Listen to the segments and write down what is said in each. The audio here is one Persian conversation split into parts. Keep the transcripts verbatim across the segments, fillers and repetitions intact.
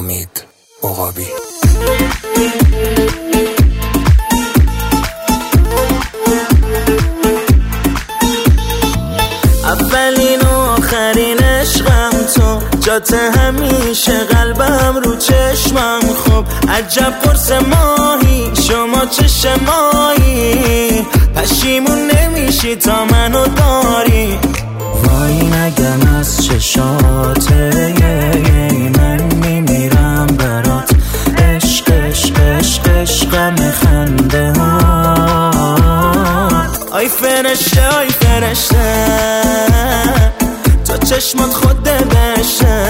امید عقابی. اولین و آخرین عشقم تو، جات همیشه قلبم رو چشمم. خوب عجب قرص ماهی، شما چش ماهی، پشیمون نمیشی تا منو داری. وای نگم از چشاته من میمیرم برات، عشق عشق عشق عشقم خنده ها. آی فرشته آی فرشته، تو چشمات خود بشه،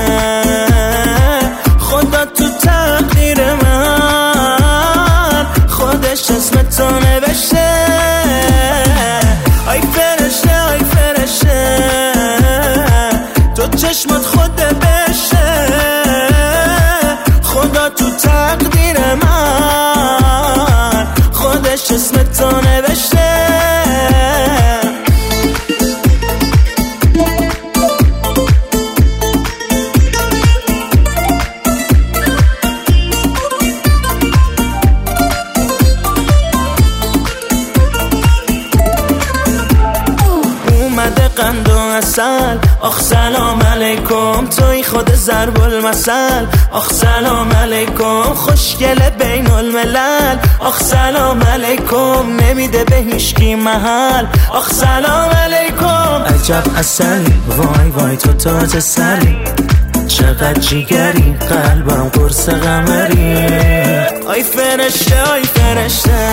خدا تو تقدیر من خودش اسم تو نوشته. آی فرشته آی فرشته، تو چشمات خود بشه، خدا تو تقدیر من خودش اسم تو نوشته. قند و عسل، آخ سلام علیکم، توی خود ضرب المثل. آخ سلام علیکم، خوشگل بین الملل. آخ سلام علیکم، نمیده به هیچکی محل. آخ سلام علیکم، عجب عسلی، وای وای تو تاج سری، چقدر جیگری، قلبم قرص قمری. آی فرشته آی فرشته،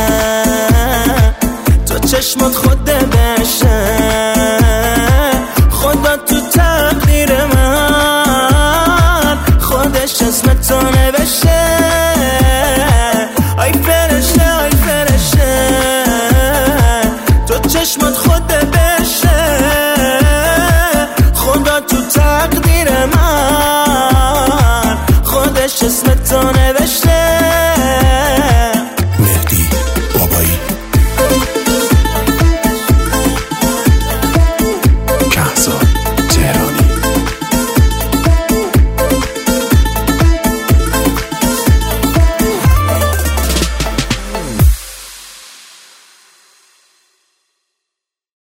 تو چشمات خود بشه، خدا تو تقدیر من خودش اسم تو نوشته.